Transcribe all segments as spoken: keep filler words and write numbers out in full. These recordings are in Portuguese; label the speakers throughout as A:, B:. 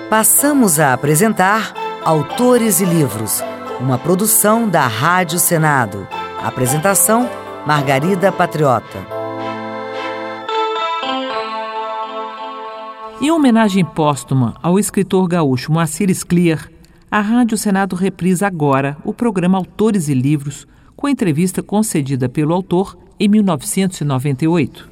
A: Passamos a apresentar Autores e Livros, uma produção da Rádio Senado. Apresentação, Margarida Patriota.
B: Em homenagem póstuma ao escritor gaúcho Moacir Scliar, a Rádio Senado reprisa agora o programa Autores e Livros, com a entrevista concedida pelo autor em mil novecentos e noventa e oito.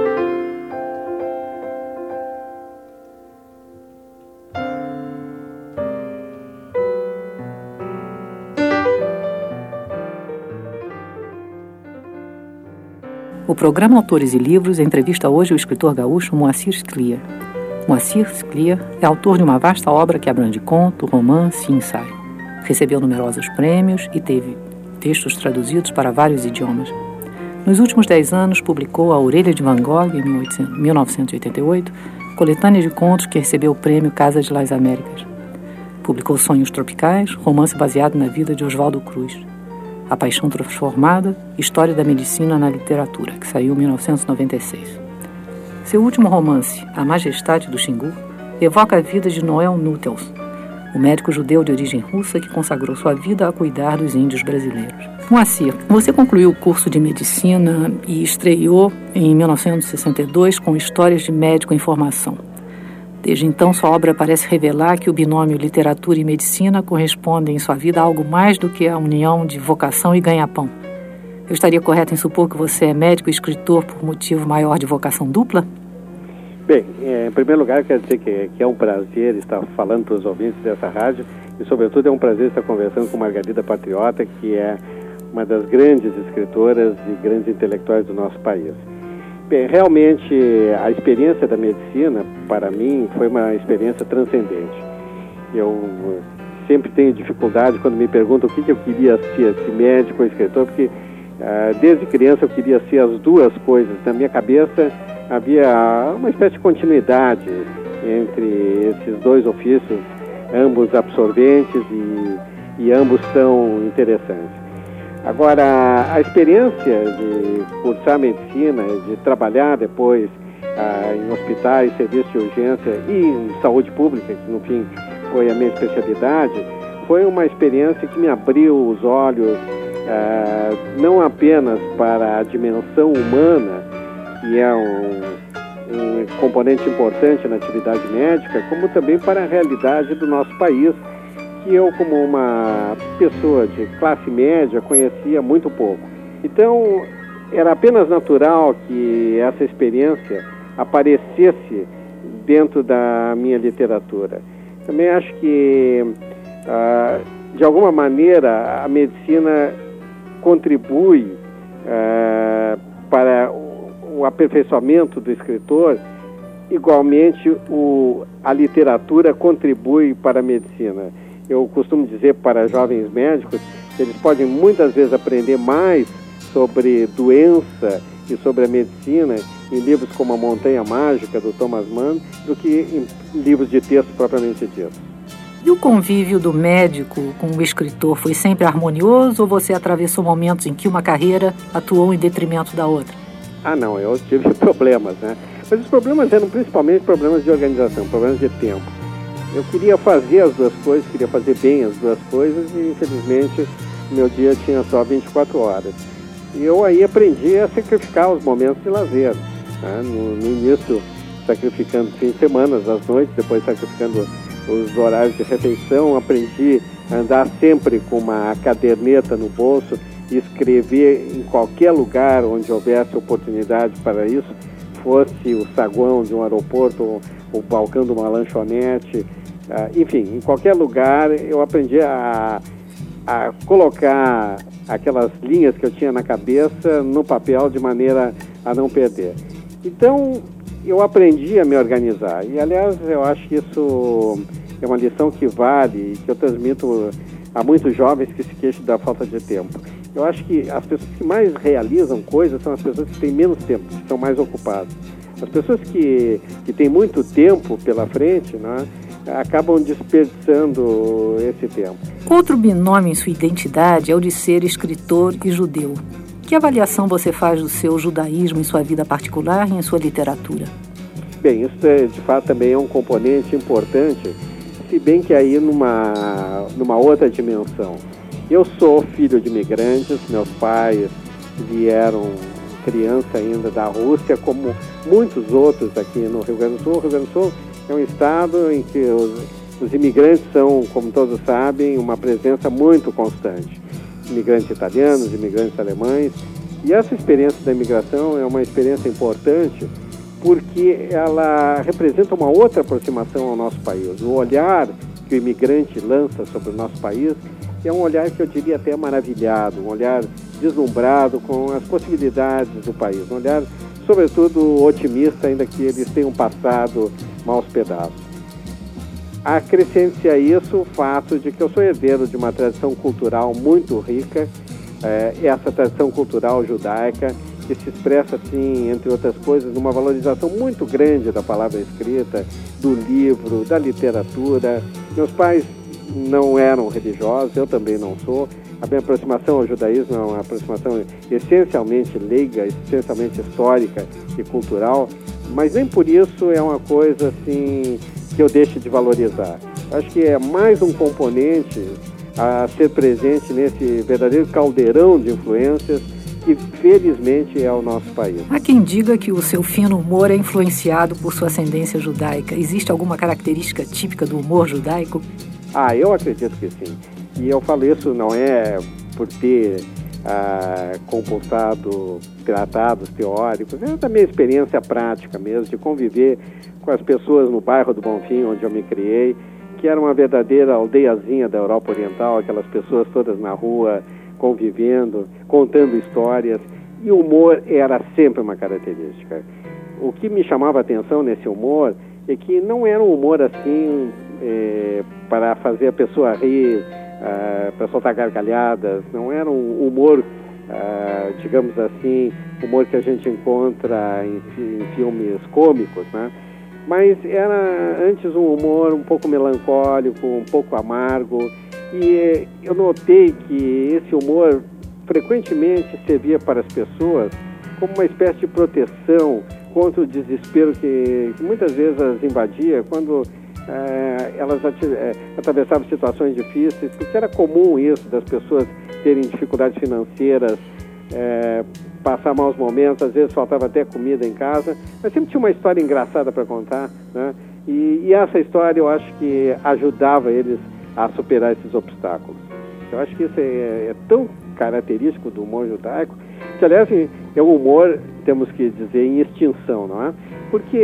C: O programa Autores e Livros entrevista hoje o escritor gaúcho Moacir Scliar. Moacir Scliar é autor de uma vasta obra que abrange conto, romance e ensaio. Recebeu numerosos prêmios e teve textos traduzidos para vários idiomas. Nos últimos dez anos, publicou A Orelha de Van Gogh, em mil novecentos e oitenta e oito, coletânea de contos que recebeu o prêmio Casa de las Américas. Publicou Sonhos Tropicais, romance baseado na vida de Oswaldo Cruz. A Paixão Transformada, História da Medicina na Literatura, que saiu em mil novecentos e noventa e seis. Seu último romance, A Majestade do Xingu, evoca a vida de Noel Nuttels, o médico judeu de origem russa que consagrou sua vida a cuidar dos índios brasileiros. Moacir, você concluiu o curso de medicina e estreou em mil novecentos e sessenta e dois com Histórias de Médico em Formação. Desde então, sua obra parece revelar que o binômio literatura e medicina corresponde em sua vida a algo mais do que a união de vocação e ganha-pão. Eu estaria correto em supor que você é médico e escritor por motivo maior de vocação dupla?
D: Bem, em primeiro lugar, quero dizer que, que é um prazer estar falando para os ouvintes dessa rádio e, sobretudo, é um prazer estar conversando com Margarida Patriota, que é uma das grandes escritoras e grandes intelectuais do nosso país. Bem, realmente, a experiência da medicina, para mim, foi uma experiência transcendente. Eu sempre tenho dificuldade quando me perguntam o que, que eu queria ser, se médico ou escritor, porque uh, desde criança eu queria ser as duas coisas. Na minha cabeça havia uma espécie de continuidade entre esses dois ofícios, ambos absorventes e, e ambos tão interessantes. Agora, a experiência de cursar medicina, de trabalhar depois ah, em hospitais, serviços de urgência e em saúde pública, que no fim foi a minha especialidade, foi uma experiência que me abriu os olhos ah, não apenas para a dimensão humana, que é um, um componente importante na atividade médica, como também para a realidade do nosso país, que eu, como uma pessoa de classe média, conhecia muito pouco. Então, era apenas natural que essa experiência aparecesse dentro da minha literatura. Também acho que, ah, de alguma maneira, a medicina contribui ah, para o aperfeiçoamento do escritor. Igualmente, o, a literatura contribui para a medicina. Eu costumo dizer para jovens médicos que eles podem muitas vezes aprender mais sobre doença e sobre a medicina em livros como A Montanha Mágica, do Thomas Mann, do que em livros de texto propriamente dito.
C: E o convívio do médico com o escritor foi sempre harmonioso ou você atravessou momentos em que uma carreira atuou em detrimento da outra?
D: Ah, não, eu tive problemas, né? Mas os problemas eram principalmente problemas de organização, problemas de tempo. Eu queria fazer as duas coisas, queria fazer bem as duas coisas e, infelizmente, meu dia tinha só vinte e quatro horas. E eu aí aprendi a sacrificar os momentos de lazer. Né? No, no início, sacrificando fins de semana, as noites, depois sacrificando os horários de refeição. Aprendi a andar sempre com uma caderneta no bolso e escrever em qualquer lugar onde houvesse oportunidade para isso, fosse o saguão de um aeroporto, ou o balcão de uma lanchonete, uh, enfim, em qualquer lugar eu aprendi a, a colocar aquelas linhas que eu tinha na cabeça no papel de maneira a não perder. Então, eu aprendi a me organizar e, aliás, eu acho que isso é uma lição que vale e que eu transmito a muitos jovens que se queixam da falta de tempo. Eu acho que as pessoas que mais realizam coisas são as pessoas que têm menos tempo, que estão mais ocupadas. As pessoas que, que têm muito tempo pela frente, né, acabam desperdiçando esse tempo.
C: Outro binômio em sua identidade é o de ser escritor e judeu. Que avaliação você faz do seu judaísmo em sua vida particular e em sua literatura?
D: Bem, isso é, de fato também é um componente importante se bem que aí numa, numa outra dimensão. Eu sou filho de imigrantes, meus pais vieram criança ainda da Rússia, como muitos outros aqui no Rio Grande do Sul. O Rio Grande do Sul é um estado em que os, os imigrantes são, como todos sabem, uma presença muito constante. Imigrantes italianos, imigrantes alemães. E essa experiência da imigração é uma experiência importante porque ela representa uma outra aproximação ao nosso país. O olhar que o imigrante lança sobre o nosso país é um olhar que eu diria até maravilhado, um olhar deslumbrado com as possibilidades do país, um olhar, sobretudo, otimista, ainda que eles tenham passado maus pedaços. Acrescente a isso o fato de que eu sou herdeiro de uma tradição cultural muito rica, é, essa tradição cultural judaica, que se expressa, assim, entre outras coisas, numa valorização muito grande da palavra escrita, do livro, da literatura. Meus pais não eram religiosos, eu também não sou. A minha aproximação ao judaísmo é uma aproximação essencialmente leiga, essencialmente histórica e cultural, mas nem por isso é uma coisa assim que eu deixe de valorizar. Acho que é mais um componente a ser presente nesse verdadeiro caldeirão de influências que felizmente é o nosso país.
C: Há quem diga que o seu fino humor é influenciado por sua ascendência judaica. Existe alguma característica típica do humor judaico?
D: Ah, eu acredito que sim. E eu falo isso não é por ter ah, compulsado tratados teóricos, é da minha experiência prática mesmo, de conviver com as pessoas no bairro do Bonfim, onde eu me criei, que era uma verdadeira aldeiazinha da Europa Oriental, aquelas pessoas todas na rua, convivendo, contando histórias, e o humor era sempre uma característica. O que me chamava a atenção nesse humor é que não era um humor assim é, para fazer a pessoa rir, uh, para soltar gargalhadas, não era um humor, uh, digamos assim, humor que a gente encontra em, em filmes cômicos, né? Mas era antes um humor um pouco melancólico, um pouco amargo, e eu notei que esse humor frequentemente servia para as pessoas como uma espécie de proteção contra o desespero que, que muitas vezes as invadia quando eh, elas eh, atravessavam situações difíceis, porque era comum isso, das pessoas terem dificuldades financeiras, eh, passar maus momentos, às vezes faltava até comida em casa, mas sempre tinha uma história engraçada para contar, né? E, e essa história eu acho que ajudava eles a superar esses obstáculos. Eu acho que isso é, é tão característico do humor judaico, que, aliás, é um humor, temos que dizer, em extinção, não é? Porque,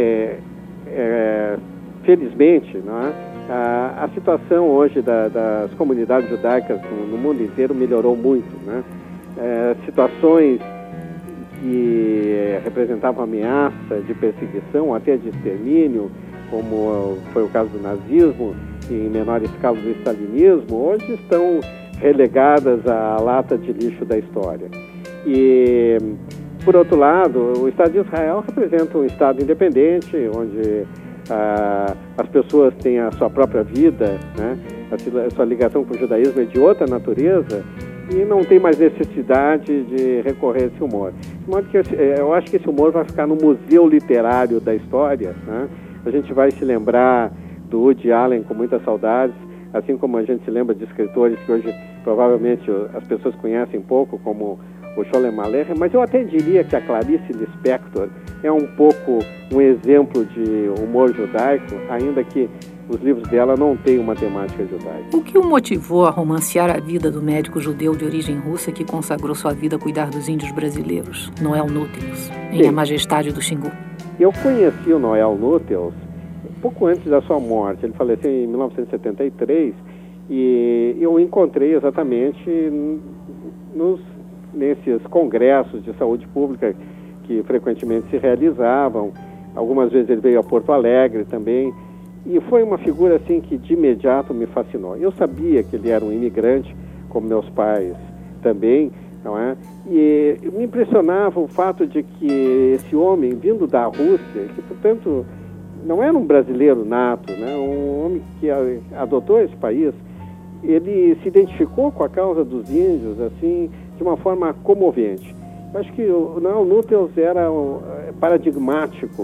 D: é, felizmente, não é? A, a situação hoje da, das comunidades judaicas no, no mundo inteiro melhorou muito, né? É, situações que representavam ameaça de perseguição, até de extermínio, como foi o caso do nazismo, e em menor escala do stalinismo, hoje estão relegadas à lata de lixo da história. E, por outro lado, o Estado de Israel representa um Estado independente, onde ah, as pessoas têm a sua própria vida, né? A sua ligação com o judaísmo é de outra natureza, e não tem mais necessidade de recorrer a esse humor. De modo que eu acho que esse humor vai ficar no museu literário da história, né? A gente vai se lembrar do Woody Allen com muitas saudades, assim como a gente se lembra de escritores que hoje provavelmente as pessoas conhecem pouco, como o Sholem Aleichem, mas eu até diria que a Clarice Lispector é um pouco um exemplo de humor judaico, ainda que os livros dela não têm uma temática judaica.
C: O que o motivou a romancear a vida do médico judeu de origem russa que consagrou sua vida a cuidar dos índios brasileiros, Noel Nútelos, em A Majestade do Xingu?
D: Eu conheci o Noel Nútelos pouco antes da sua morte. Ele faleceu em mil novecentos e setenta e três e eu o encontrei exatamente nos, nesses congressos de saúde pública que frequentemente se realizavam. Algumas vezes ele veio a Porto Alegre também, e foi uma figura assim que de imediato me fascinou. Eu sabia que ele era um imigrante, como meus pais também, não é? E me impressionava o fato de que esse homem, vindo da Rússia, que portanto não era um brasileiro nato, né? Um homem que adotou esse país, ele se identificou com a causa dos índios assim de uma forma comovente. Eu acho que o Noel Nútelos era paradigmático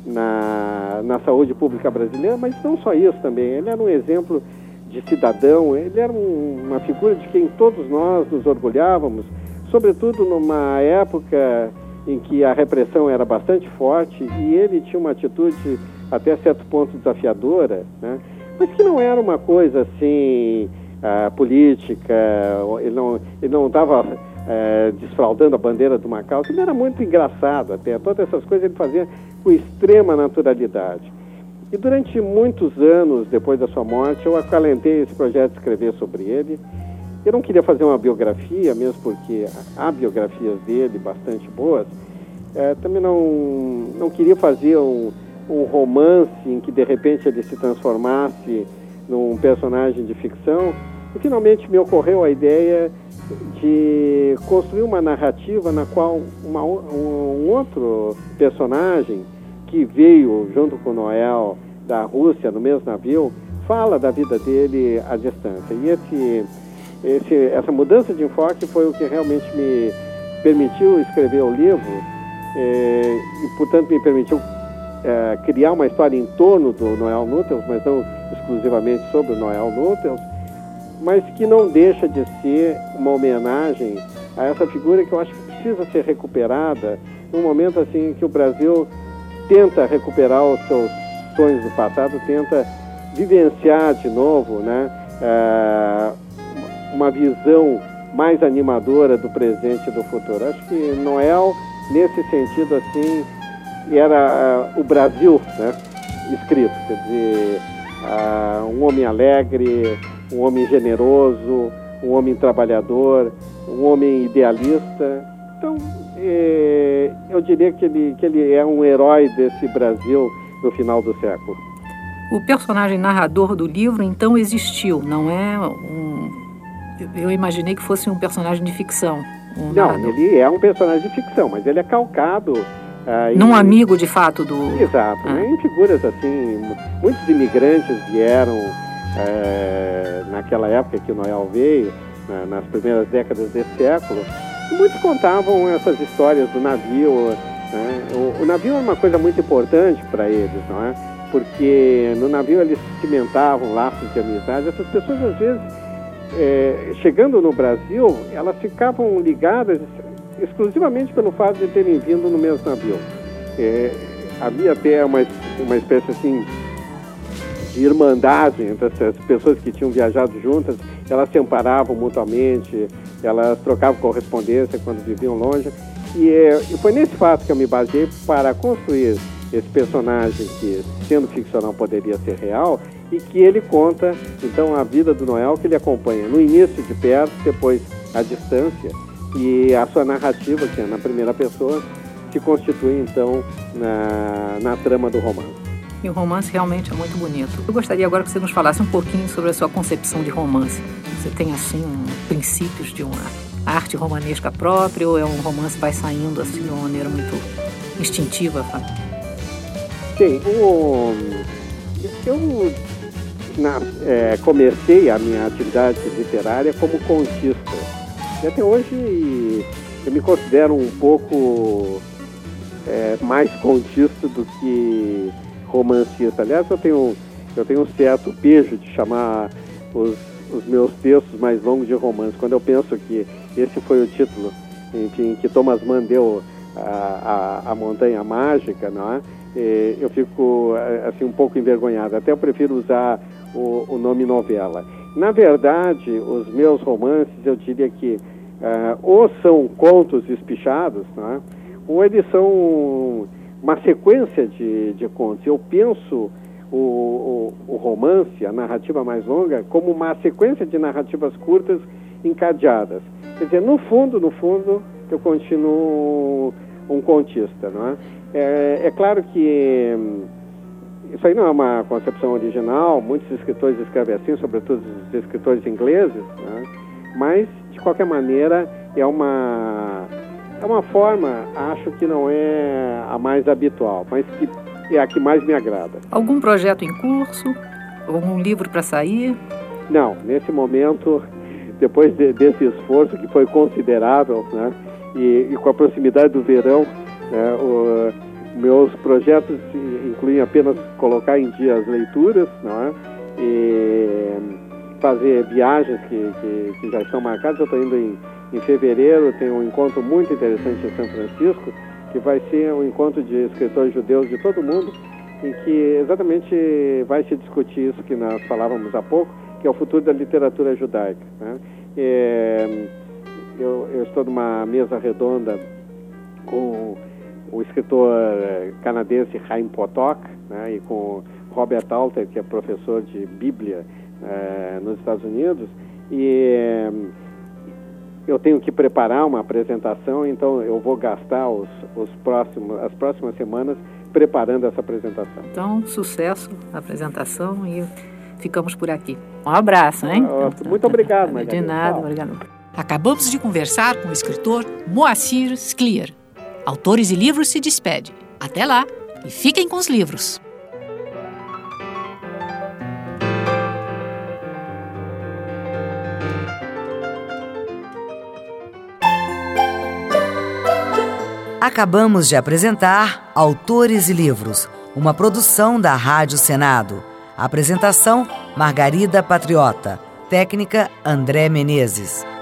D: na, na saúde pública brasileira, mas não só isso também. Ele era um exemplo de cidadão, ele era um, uma figura de quem todos nós nos orgulhávamos, sobretudo numa época em que a repressão era bastante forte e ele tinha uma atitude até certo ponto desafiadora, né? Mas que não era uma coisa assim, uh, política, ele não ele não estava uh, desfraldando a bandeira de uma causa, ele era muito engraçado até, todas essas coisas ele fazia com extrema naturalidade. E durante muitos anos depois da sua morte, eu acalentei esse projeto de escrever sobre ele. Eu não queria fazer uma biografia, mesmo porque há biografias dele bastante boas. É, também não, não queria fazer um, um romance em que, de repente, ele se transformasse num personagem de ficção. E, finalmente, me ocorreu a ideia de construir uma narrativa na qual uma, um, um outro personagem que veio junto com Noel da Rússia no mesmo navio, fala da vida dele à distância. E esse, esse, essa mudança de enfoque foi o que realmente me permitiu escrever o livro é, e, portanto, me permitiu é, criar uma história em torno do Noel Nuttels, mas não exclusivamente sobre o Noel Nuttels, mas que não deixa de ser uma homenagem a essa figura que eu acho que precisa ser recuperada num momento assim que o Brasil tenta recuperar os seus sonhos do passado, tenta vivenciar de novo, né, uh, uma visão mais animadora do presente e do futuro. Acho que Noel, nesse sentido assim, era uh, o Brasil, né, escrito, quer dizer, uh, um homem alegre, um homem generoso, um homem trabalhador, um homem idealista. Então, eu diria que ele, que ele é um herói desse Brasil no final do século.
C: O personagem narrador do livro, então, existiu, não é um... Eu imaginei que fosse um personagem de ficção. Um
D: não,
C: narrador.
D: Ele é um personagem de ficção, mas ele é calcado... Ah,
C: Num
D: em...
C: amigo, de fato, do...
D: Exato, ah. né? Em figuras assim, muitos imigrantes vieram é, naquela época que o Noel veio, na, nas primeiras décadas desse século. Muitos contavam essas histórias do navio, né? o, o navio é uma coisa muito importante para eles, não é? Porque no navio eles cimentavam laços de amizade. Essas pessoas, às vezes, é, chegando no Brasil, elas ficavam ligadas exclusivamente pelo fato de terem vindo no mesmo navio. É, havia até uma, uma espécie assim de irmandade entre essas pessoas que tinham viajado juntas, elas se amparavam mutuamente, elas trocavam correspondência quando viviam longe, e, e foi nesse fato que eu me baseei para construir esse personagem que, sendo ficcional, poderia ser real, e que ele conta, então, a vida do Noel, que ele acompanha no início de perto, depois à distância, e a sua narrativa, que é na primeira pessoa, se constitui, então, na, na trama do romance.
C: E o romance realmente é muito bonito. Eu gostaria agora que você nos falasse um pouquinho sobre a sua concepção de romance. Você tem, assim, um, princípios de uma arte romanesca própria, ou é um romance que vai saindo, assim, de uma maneira muito instintiva? Sabe?
D: Sim, o, eu na, é, comecei a minha atividade literária como contista. E até hoje eu me considero um pouco é, mais contista do que romancista. Aliás, eu tenho, eu tenho um certo pejo de chamar os, os meus textos mais longos de romance. Quando eu penso que esse foi o título, enfim, que Thomas Mann deu a, a, a Montanha Mágica, não é? E eu fico assim um pouco envergonhado. Até eu prefiro usar o, o nome novela. Na verdade, os meus romances, eu diria que uh, ou são contos espichados, não é? Ou eles são uma sequência de, de contos. Eu penso o, o, o romance, a narrativa mais longa, como uma sequência de narrativas curtas encadeadas. Quer dizer, no fundo, no fundo, eu continuo um contista, não é? É, é claro que hum, isso aí não é uma concepção original, muitos escritores escrevem assim, sobretudo os escritores ingleses, né? Mas, de qualquer maneira, é uma... É uma forma, acho que não é a mais habitual, mas que é a que mais me agrada.
C: Algum projeto em curso? Algum livro para sair?
D: Não, nesse momento, depois de, desse esforço que foi considerável, né, e, e com a proximidade do verão, né, o, Meus projetos incluem apenas colocar em dia as leituras, não é? E fazer viagens que, que, que já estão marcadas. Eu estou indo em, em fevereiro, tem um encontro muito interessante em São Francisco, que vai ser um encontro de escritores judeus de todo mundo, em que exatamente vai se discutir isso que nós falávamos há pouco, que é o futuro da literatura judaica, né? É, eu, eu estou numa mesa redonda com o escritor canadense Chaim Potok, né, e com Robert Alter, que é professor de Bíblia eh, nos Estados Unidos, e eh, eu tenho que preparar uma apresentação, então eu vou gastar os, os próximos, as próximas semanas preparando essa apresentação.
C: Então, sucesso na apresentação e ficamos por aqui. Um abraço, hein?
D: Ah, muito obrigado, Margarida.
C: De nada, obrigado.
E: Acabamos de conversar com o escritor Moacir Scliar. Autores e Livros se despede. Até lá e fiquem com os livros.
A: Acabamos de apresentar Autores e Livros, uma produção da Rádio Senado. Apresentação: Margarida Patriota. Técnica: André Menezes.